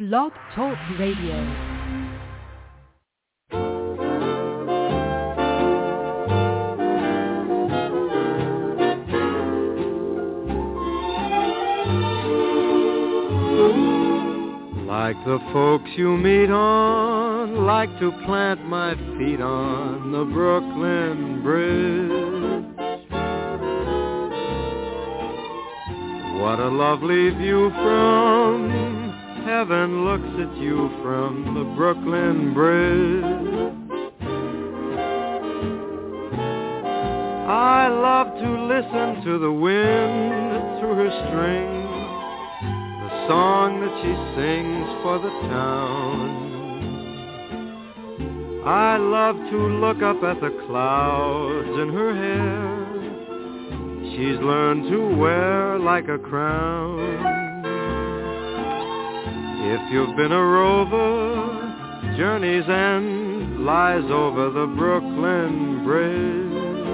Blog Talk Radio. Like the folks you meet on, like to plant my feet on the Brooklyn Bridge. What a lovely view from heaven looks at you from the Brooklyn Bridge. I love to listen to the wind through her strings, song that she sings for the town. I love to look up at the clouds in her hair. She's learned to wear like a crown. If you've been a rover, journey's end lies over the Brooklyn Bridge.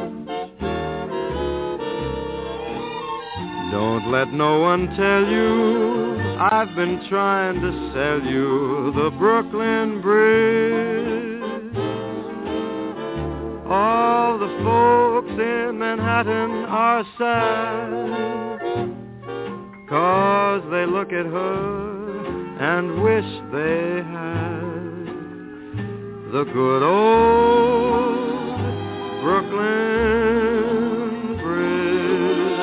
Don't let no one tell you I've been trying to sell you the Brooklyn Bridge. All the folks in Manhattan are sad, 'cause they look at her and wish they had the good old Brooklyn Bridge.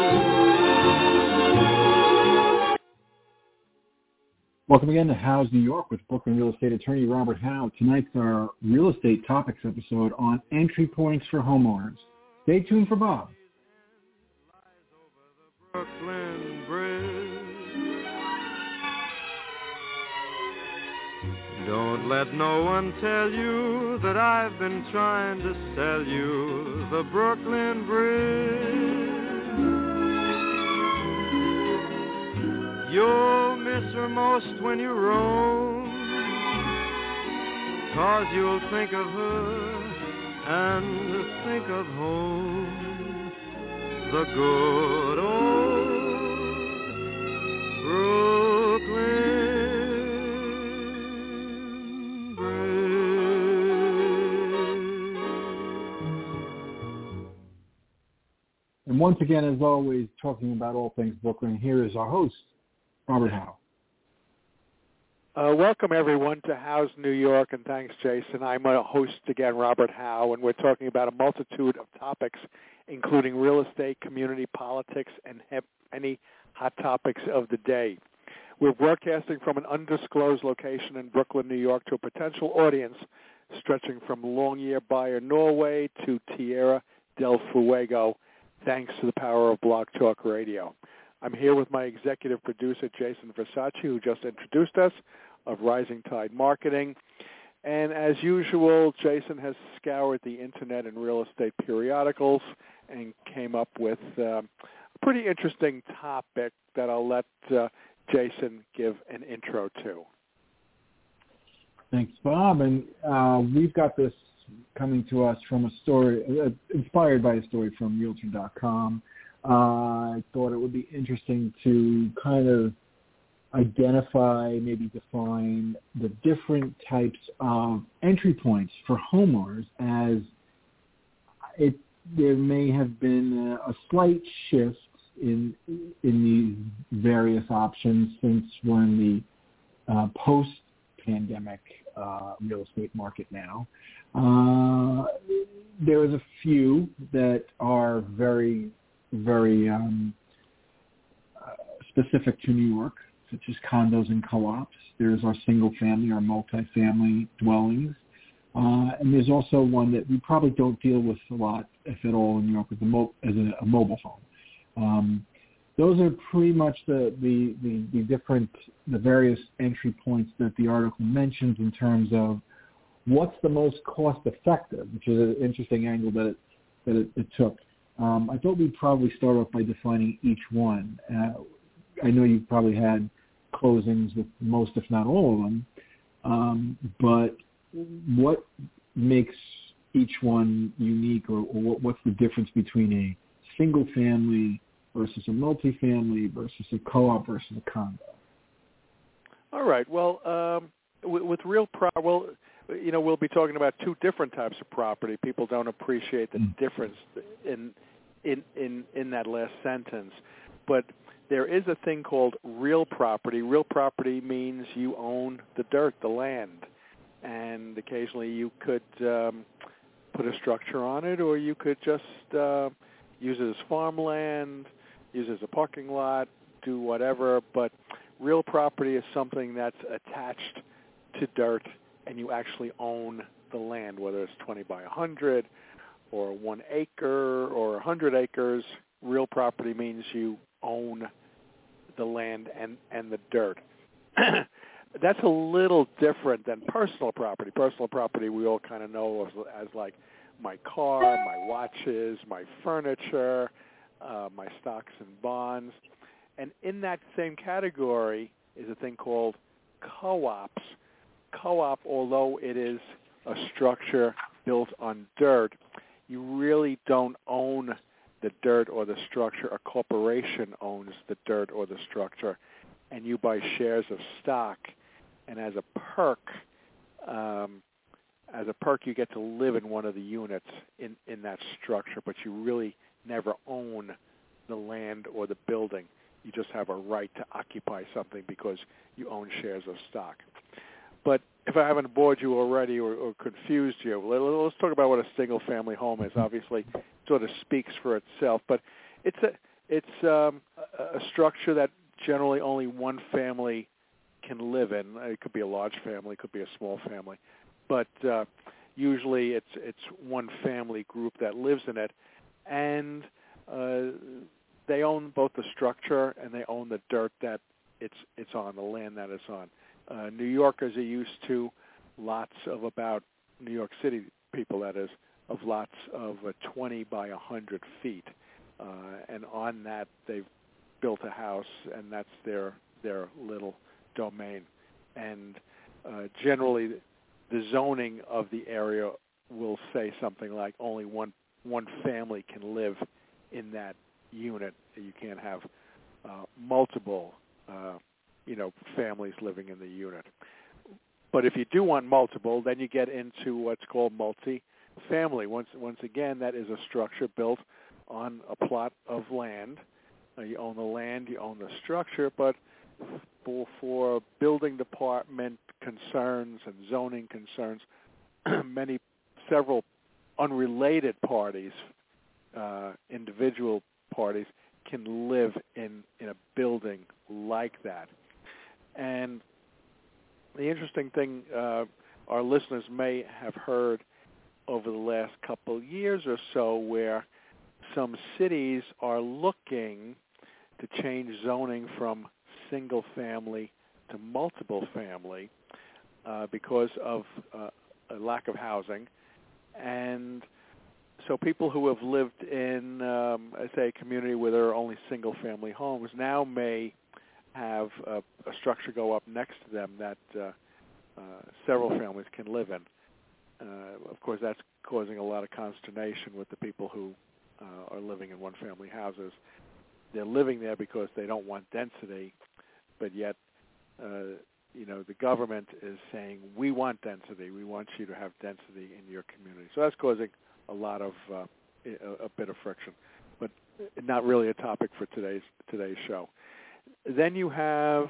Welcome again to Howe's New York with Brooklyn real estate attorney Robert Howe. Tonight's our real estate topics episode on entry points for homeowners. Stay tuned for Bob. Brooklyn Bridge. Don't let no one tell you that I've been trying to sell you the Brooklyn Bridge. You'll miss her most when you roam, 'cause you'll think of her and think of home, the good old Brooklyn Bridge. And once again, as always, talking about all things Brooklyn, here is our host, Robert Howe. Welcome, everyone, to Howe's New York, and thanks, Jason. I'm a host again, Robert Howe, and we're talking about a multitude of topics, including real estate, community politics, and any hot topics of the day. We're broadcasting from an undisclosed location in Brooklyn, New York, to a potential audience stretching from Longyear Buyer, Norway, to Tierra del Fuego, thanks to the power of Blog Talk Radio. I'm here with my executive producer, Jason Versace, who just introduced us, of Rising Tide Marketing. And as usual, Jason has scoured the Internet and real estate periodicals and came up with a pretty interesting topic that I'll let Jason give an intro to. Thanks, Bob. And we've got this coming to us from a story, inspired by a story from Realtor.com. I thought it would be interesting to kind of identify, maybe define the different types of entry points for homeowners, as there may have been a slight shift in these various options since we're in the post-pandemic real estate market now. There is a few that are very specific to New York, such as condos and co-ops. There's our single-family, our multi-family dwellings. And there's also one that we probably don't deal with a lot, if at all, in New York, as a mobile home. Those are pretty much the various entry points that the article mentions in terms of what's the most cost-effective, which is an interesting angle that it took. I thought we'd probably start off by defining each one. I know you've probably had closings with most, if not all of them, but what makes each one unique, or what's the difference between a single family versus a multifamily versus a co-op versus a condo? All right. Well, with real we'll be talking about two different types of property. People don't appreciate the difference in that last sentence. But there is a thing called real property. Real property means you own the dirt, the land, and occasionally you could put a structure on it, or you could just use it as farmland, use it as a parking lot, do whatever. But real property is something that's attached to dirt, and you actually own the land, whether it's 20 by 100 or 1 acre or 100 acres. Real property means you own the land and the dirt. That's a little different than personal property. Personal property we all kind of know as like my car, my watches, my furniture, my stocks and bonds. And in that same category is a thing called co-ops. Co-op, although it is a structure built on dirt, you really don't own the dirt or the structure. A corporation owns the dirt or the structure, and you buy shares of stock. And as a perk, you get to live in one of the units in that structure, but you really never own the land or the building. You just have a right to occupy something because you own shares of stock. But if I haven't bored you already or confused you, let's talk about what a single-family home is. Obviously, it sort of speaks for itself, but it's a structure that generally only one family can live in. It could be a large family, it could be a small family, but usually it's one family group that lives in it, and they own both the structure and they own the dirt that it's on, the land that it's on. New Yorkers are used to lots of about New York City people, that is, of lots of 20 by 100 feet, and on that they've built a house, and that's their little domain. And generally, the zoning of the area will say something like only one family can live in that unit. You can't have multiple families living in the unit. But if you do want multiple, then you get into what's called multi-family. Once again, that is a structure built on a plot of land. You own the land, you own the structure, but for building department concerns and zoning concerns, several unrelated parties, individual parties, can live in a building like that. And the interesting thing our listeners may have heard over the last couple of years or so, where some cities are looking to change zoning from single family to multiple family because of a lack of housing. And so people who have lived in, say, a community where there are only single-family homes now may have a structure go up next to them that several families can live in. Of course, that's causing a lot of consternation with the people who are living in one-family houses. They're living there because they don't want density, but yet, the government is saying, we want density. We want you to have density in your community. So that's causing a lot of a bit of friction, but not really a topic for today's show. Then you have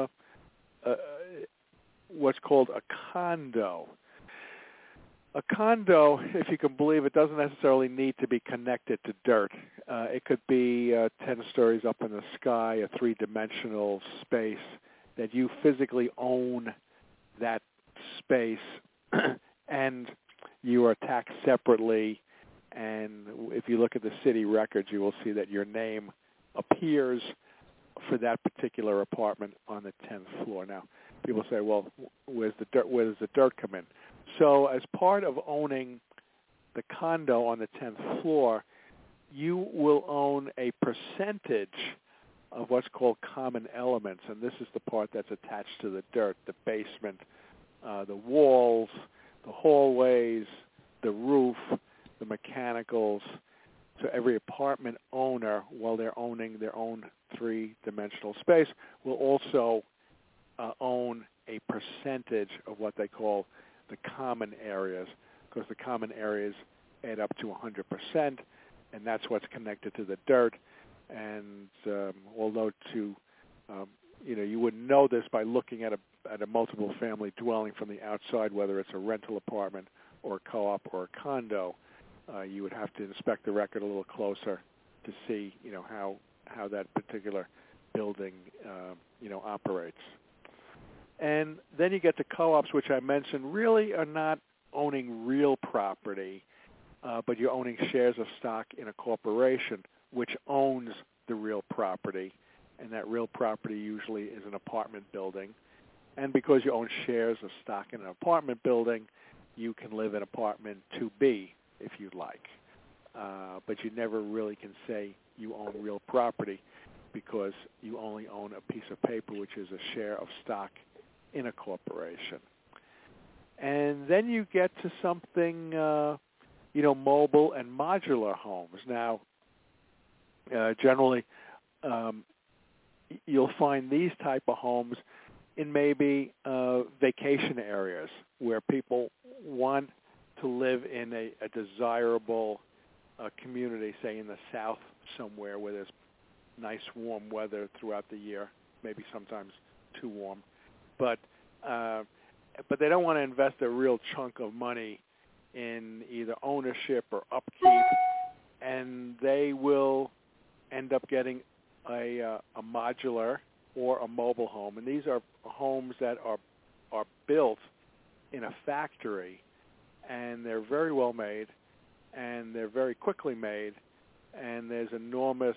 what's called a condo. A condo, if you can believe it, doesn't necessarily need to be connected to dirt. It could be 10 stories up in the sky, a three-dimensional space that you physically own that space, and you are taxed separately. And if you look at the city records, you will see that your name appears for that particular apartment on the 10th floor. Now, people say, well, where's the dirt? Where does the dirt come in? So as part of owning the condo on the 10th floor, you will own a percentage of what's called common elements, and this is the part that's attached to the dirt, the basement, the walls, the hallways, the roof, the mechanicals. So every apartment owner, while they're owning their own three-dimensional space, will also own a percentage of what they call the common areas, because the common areas add up to 100%, and that's what's connected to the dirt. And although you wouldn't know this by looking at a multiple family dwelling from the outside, whether it's a rental apartment or a co-op or a condo, you would have to inspect the record a little closer to see, how that particular building, operates. And then you get to co-ops, which I mentioned, really are not owning real property, but you're owning shares of stock in a corporation which owns the real property, and that real property usually is an apartment building. And because you own shares of stock in an apartment building, you can live in apartment 2B if you'd like. But you never really can say you own real property because you only own a piece of paper, which is a share of stock in a corporation. And then you get to something, mobile and modular homes. Now, generally, you'll find these type of homes in maybe vacation areas where people want to live in a desirable community, say in the South somewhere where there's nice warm weather throughout the year, maybe sometimes too warm. But they don't want to invest a real chunk of money in either ownership or upkeep, and they will end up getting a modular or a mobile home. And these are homes that are built in a factory, and they're very well made, and they're very quickly made, and there's enormous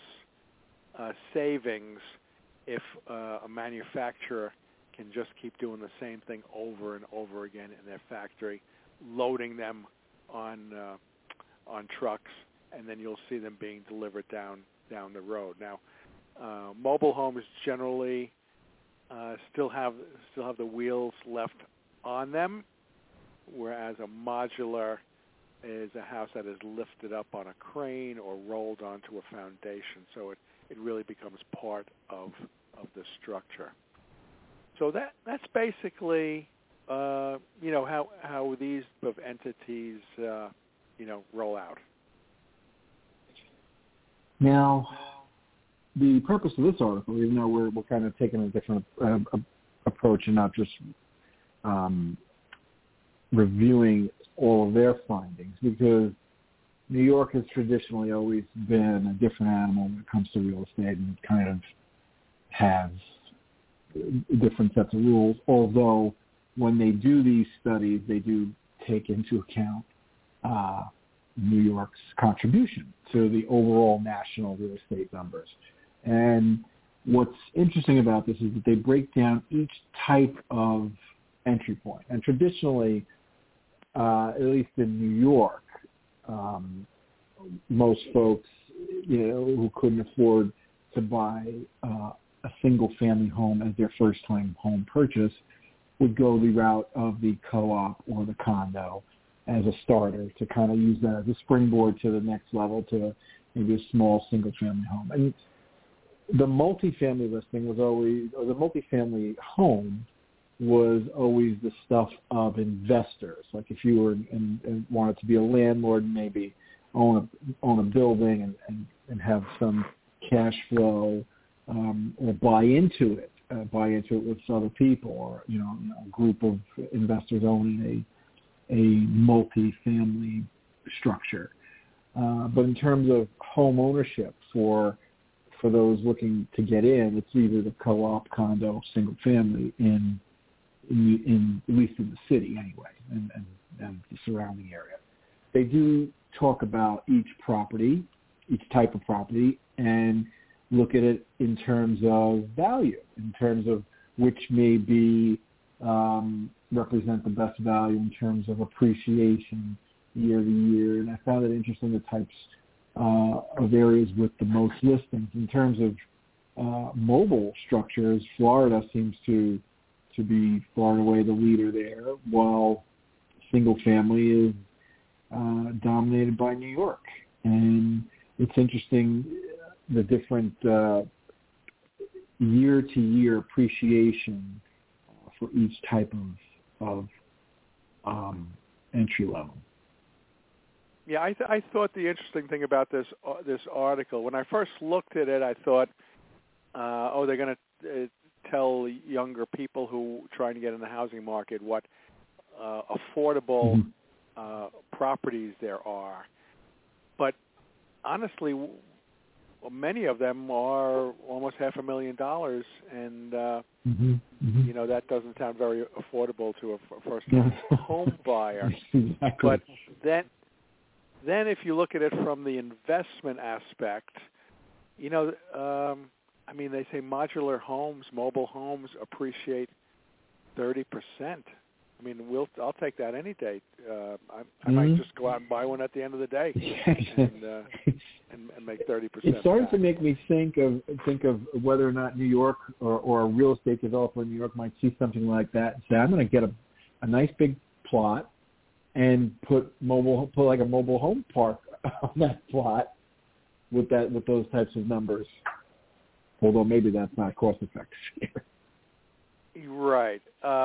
savings if a manufacturer can just keep doing the same thing over and over again in their factory, loading them on trucks, and then you'll see them being delivered down the road. Now, mobile homes generally still have the wheels left on them, whereas a modular is a house that is lifted up on a crane or rolled onto a foundation, so it really becomes part of the structure. So that's basically how these of entities roll out. Now, the purpose of this article, even though we're kind of taking a different approach and not just reviewing all of their findings, because New York has traditionally always been a different animal when it comes to real estate and kind of has different sets of rules, although when they do these studies, they do take into account New York's contribution to the overall national real estate numbers. And what's interesting about this is that they break down each type of entry point. And traditionally, at least in New York, most folks, who couldn't afford to buy a single-family home as their first-time home purchase would go the route of the co-op or the condo as a starter to kind of use that as a springboard to the next level, to maybe a small single-family home. And the multifamily listing was always, or the multifamily home was always the stuff of investors. Like if you were and wanted to be a landlord, maybe own a building and have some cash flow, or buy into it with other people, or a group of investors owning a multi-family structure. But in terms of home ownership for those looking to get in, it's either the co-op, condo, single family in at least in the city anyway, and the surrounding area. They do talk about each type of property, and look at it in terms of value, in terms of which may be represent the best value in terms of appreciation year to year. And I found it interesting, the types of areas with the most listings. In terms of mobile structures, Florida seems to be far and away the leader there, while single family is dominated by New York. And it's interesting, the different year-to-year appreciation for each type of entry level. Yeah, I thought the interesting thing about this article, when I first looked at it, I thought, they're going to tell younger people who are trying to get in the housing market what affordable properties there are. But honestly, many of them are almost $500,000, and that doesn't sound very affordable to a first-time home buyer. Exactly. But then if you look at it from the investment aspect, they say modular homes, mobile homes appreciate 30%. I'll take that any day. I might just go out and buy one at the end of the day and make 30%. It started back. to make me think of whether or not New York or a real estate developer in New York might see something like that and say, I'm going to get a nice big plot and put like a mobile home park on that plot with those types of numbers. Although maybe that's not cost effective. Right.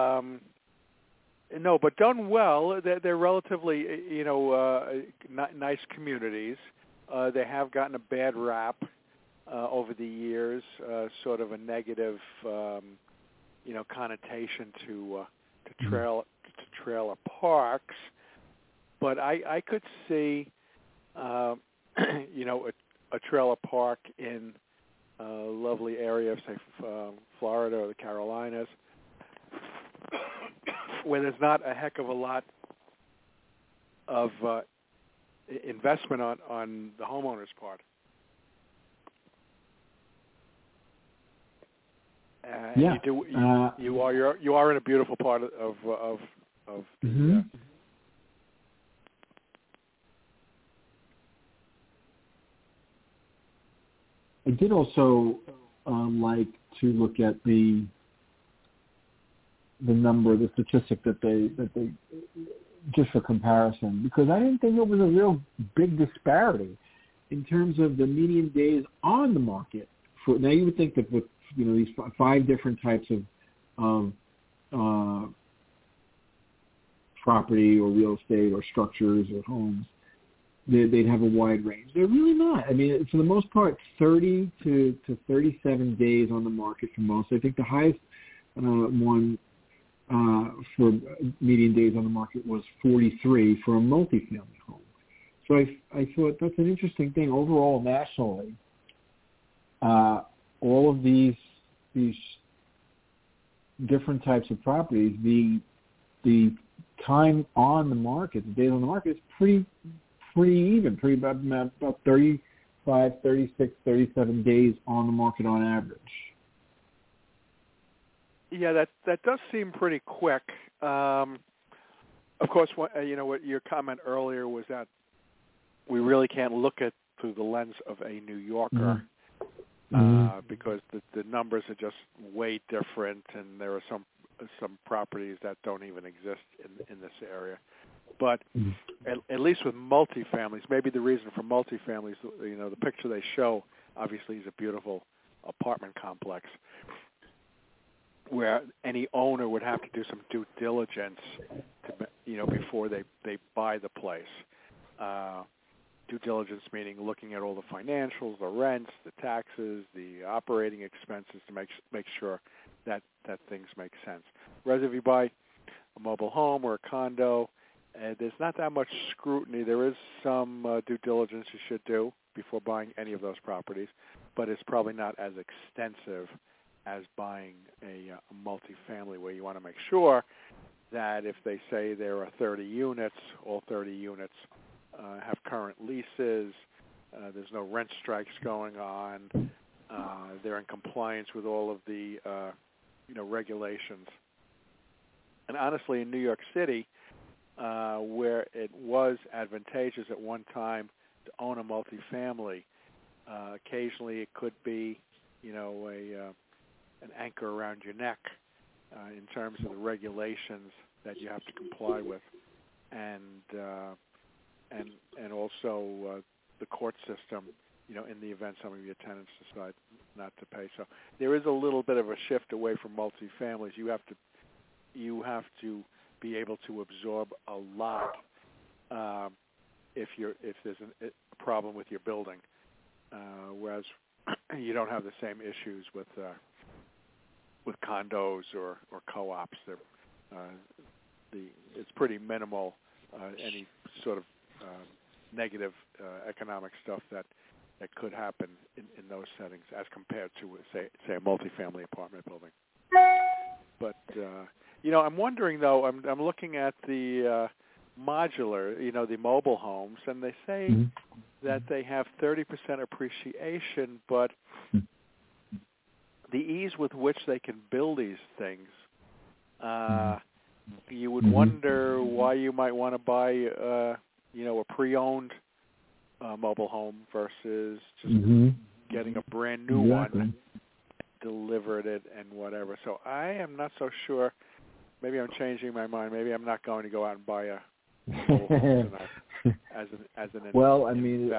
No, but done well. They're relatively, nice communities. They have gotten a bad rap over the years, sort of a negative, connotation to trailer parks. But I could see, a trailer park in a lovely area of, say, Florida or the Carolinas, where there's not a heck of a lot of investment on the homeowner's part. Yeah. You are in a beautiful part of the, I did also like to look at the statistic that they just for comparison, because I didn't think it was a real big disparity in terms of the median days on the market. Now you would think that with these 5 different types of property or real estate or structures or homes, they'd have a wide range. They're really not. For the most part, 30 to 37 days on the market for most. I think the highest one for median days on the market was 43 for a multifamily home. So I thought that's an interesting thing. Overall, nationally, all of these different types of properties, the time on the market, the days on the market, is pretty even, about 35, 36, 37 days on the market on average. Yeah, that does seem pretty quick. Of course, what your comment earlier was that we really can't look at through the lens of a New Yorker because the numbers are just way different, and there are some properties that don't even exist in this area. But at least with multifamilies, maybe the reason for multifamilies, the picture they show obviously is a beautiful apartment complex, where any owner would have to do some due diligence before they buy the place. Due diligence meaning looking at all the financials, the rents, the taxes, the operating expenses to make sure that things make sense. Whereas if you buy a mobile home or a condo, there's not that much scrutiny. There is some due diligence you should do before buying any of those properties, but it's probably not as extensive as buying a multifamily, where you want to make sure that if they say there are 30 units, all 30 units have current leases, there's no rent strikes going on, they're in compliance with all of the regulations. And honestly, in New York City, where it was advantageous at one time to own a multifamily, occasionally it could be, an anchor around your neck in terms of the regulations that you have to comply with, and also the court system, in the event some of your tenants decide not to pay. So there is a little bit of a shift away from multifamilies. You have to you have to be able to absorb a lot if there's a problem with your building, whereas you don't have the same issues with condos or co-ops. It's pretty minimal any sort of negative economic stuff that could happen in those settings as compared to say a multifamily apartment building. But I'm wondering though. I'm looking at the modular, the mobile homes, and they say that they have 30% appreciation, but the ease with which they can build these things, you would wonder why you might want to buy, a pre-owned mobile home versus just getting a brand new one, delivered it, and whatever. So I am not so sure. Maybe I'm changing my mind. Maybe I'm not going to go out and buy a mobile home as an well, I mean,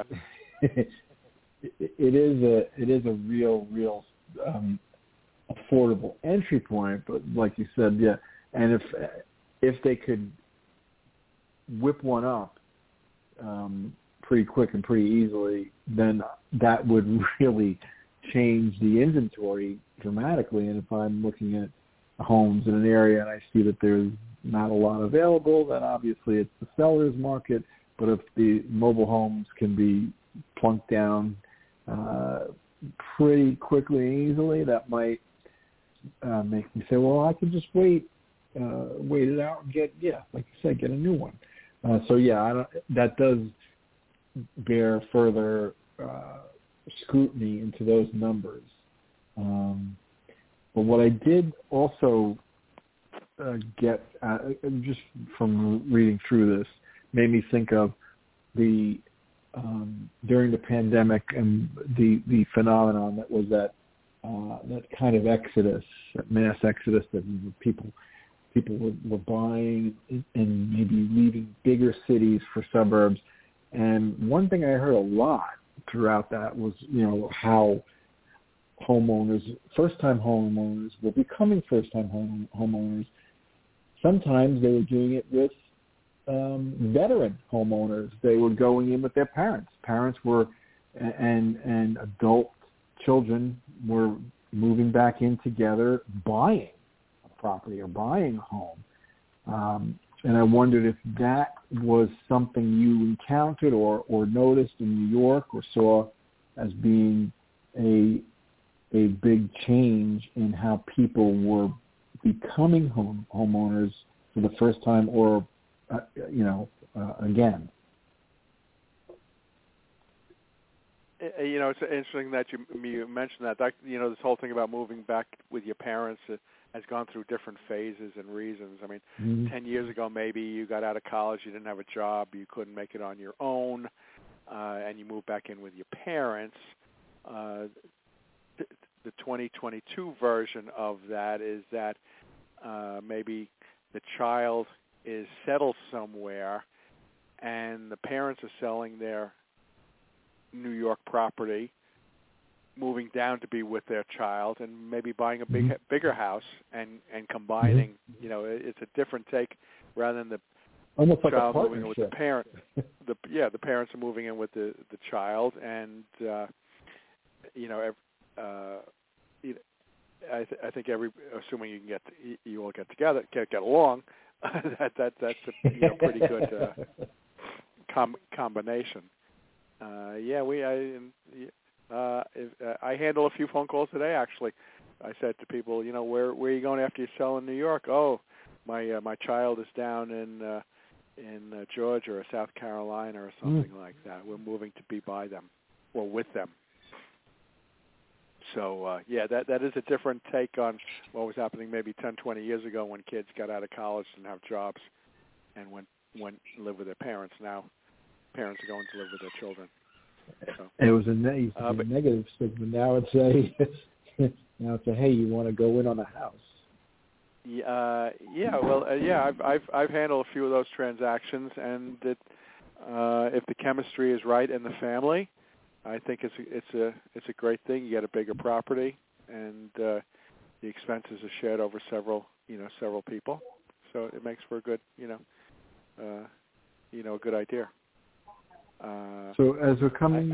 it is a real affordable entry point, but like you said, yeah. And if they could whip one up pretty quick and pretty easily, then that would really change the inventory dramatically. And if I'm looking at homes in an area and I see that there's not a lot available, then obviously it's the seller's market. But if the mobile homes can be plunked down pretty quickly and easily, that might make me say, well, I can just wait it out and get a new one. That does bear further scrutiny into those numbers. But what I did also get just from reading through this made me think of the during the pandemic and the phenomenon that was that kind of exodus, that mass exodus, that people were buying and maybe leaving bigger cities for suburbs. And one thing I heard a lot throughout that was, how first-time homeowners were becoming first-time homeowners. Sometimes they were doing it with veteran homeowners. They were going in with their parents. Parents were, and adult children were moving back in together, buying a property or buying a home. And I wondered if that was something you encountered or noticed in New York or saw as being a big change in how people were becoming homeowners for the first time or, again. It's interesting that you mentioned that. This whole thing about moving back with your parents has gone through different phases and reasons. I mean, 10 years ago, maybe you got out of college, you didn't have a job, you couldn't make it on your own, and you moved back in with your parents. The 2022 version of that is that maybe the child is settled somewhere and the parents are selling their New York property, moving down to be with their child, and maybe buying a bigger house and combining. It's a different take rather than the almost child like moving in with the parent. The parents are moving in with the child, and I think assuming you all get together, get along, that's a pretty good combination. I handle a few phone calls today. Actually, I said to people, where are you going after you sell in New York? Oh, my child is down in Georgia or South Carolina or something like that. We're moving to be by them or with them. So that is a different take on what was happening maybe 10, 20 years ago when kids got out of college and have jobs and went live with their parents. Now parents are going to live with their children. So, it was a negative stigma. Now it's a hey, you want to go in on a house? I've handled a few of those transactions, and if the chemistry is right in the family, I think it's a great thing. You get a bigger property, and the expenses are shared over several several people. So it makes for a good, a good idea. So as we're coming,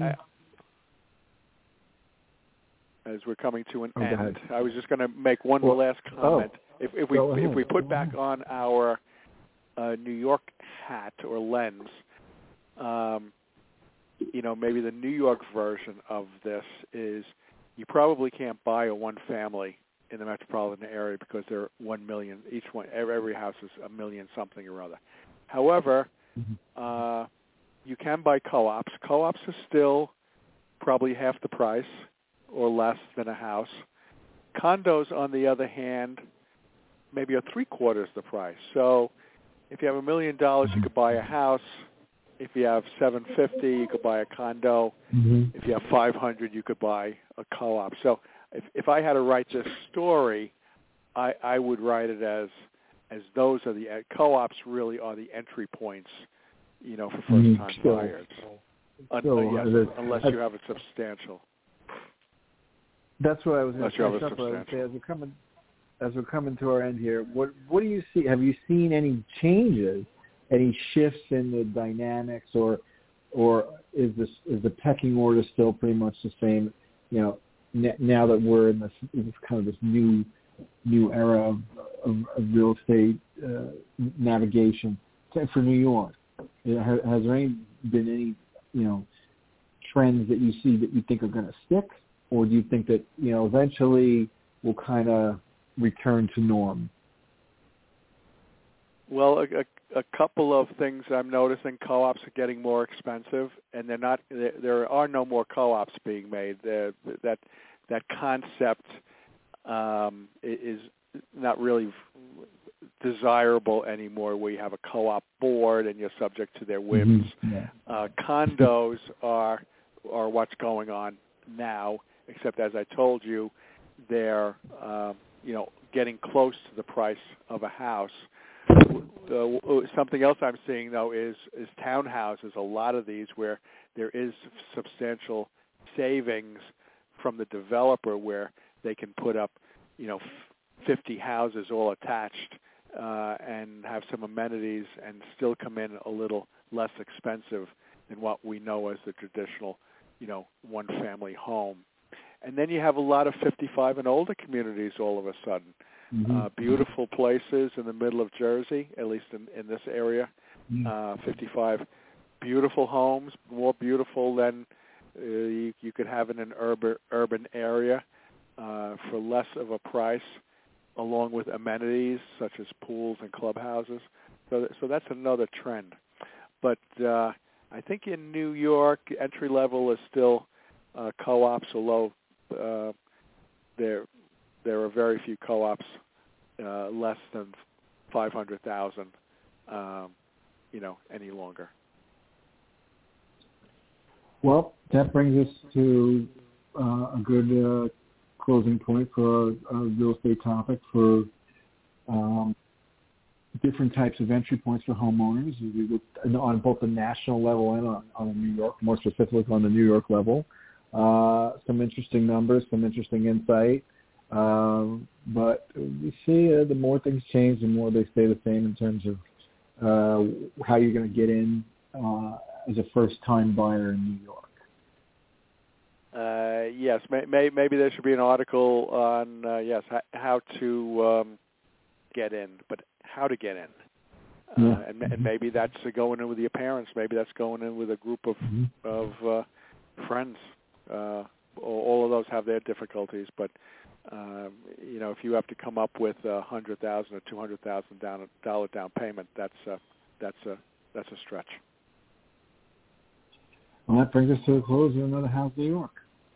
to an Go end, ahead. I was just going to make one last comment. If we put back on our New York hat or lens, maybe the New York version of this is you probably can't buy a one-family in the metropolitan area because they're 1 million each one. Every house is $1 million something or other. However, you can buy co-ops. Co-ops are still probably half the price or less than a house. Condos, on the other hand, maybe are three-quarters the price. So if you have $1 million, you could buy a house. If you have $750, you could buy a condo. If you have $500, you could buy a co-op. So if I had to write this story, I would write it as those are the co-ops really are the entry points, for first-time buyers. Unless you have it substantial. That's what I was going to say. As we're coming to our end here, what do you see? Have you seen any changes, any shifts in the dynamics, or is the pecking order still pretty much the same? Now that we're in this kind of this new era of real estate navigation for New York, has there been any trends that you see that you think are going to stick, or do you think that eventually we'll kind of return to norm? Well, a couple of things I'm noticing. Co-ops are getting more expensive, and there are no more co-ops being made. That concept is not really desirable anymore, where you have a co-op board and you're subject to their whims. Condos are what's going on now, except as I told you, they're getting close to the price of a house. Something else I'm seeing, though, is townhouses. A lot of these where there is substantial savings from the developer, where they can put up 50 houses all attached and have some amenities and still come in a little less expensive than what we know as the traditional one-family home. And then you have a lot of 55 and older communities all of a sudden. Beautiful places in the middle of Jersey, at least in this area. 55 beautiful homes, more beautiful than you could have in an urban area for less of a price, along with amenities such as pools and clubhouses. So that's another trend. But I think in New York, entry level is still co-ops, although there are very few co-ops less than 500,000, any longer. Well, that brings us to a good closing point for our real estate topic for different types of entry points for homeowners. We looked on both the national level and on the New York, more specifically on the New York level. Some interesting numbers, some interesting insight. But we see the more things change, the more they stay the same in terms of how you're going to get in as a first-time buyer in New York. Yes, maybe there should be an article on how to get in, but how to get in, and maybe that's going in with your parents. Maybe that's going in with a group of friends. All of those have their difficulties, but if you have to come up with $100,000 or $200,000 down payment, that's a stretch. Well, that brings us to a close of another How's New York.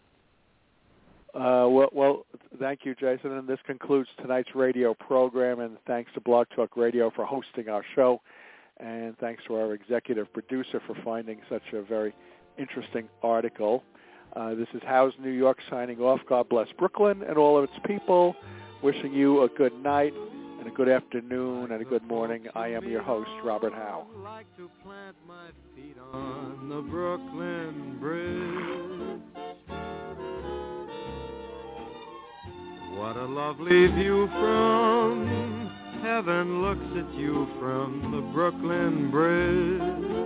Well, thank you, Jason, and this concludes tonight's radio program, and thanks to Blog Talk Radio for hosting our show, and thanks to our executive producer for finding such a very interesting article. This is How's New York signing off. God bless Brooklyn and all of its people. Wishing you a good night and a good afternoon and a good morning. I am your host, Robert Howe. I like to plant my feet on the Brooklyn Bridge. What a lovely view from heaven looks at you from the Brooklyn Bridge.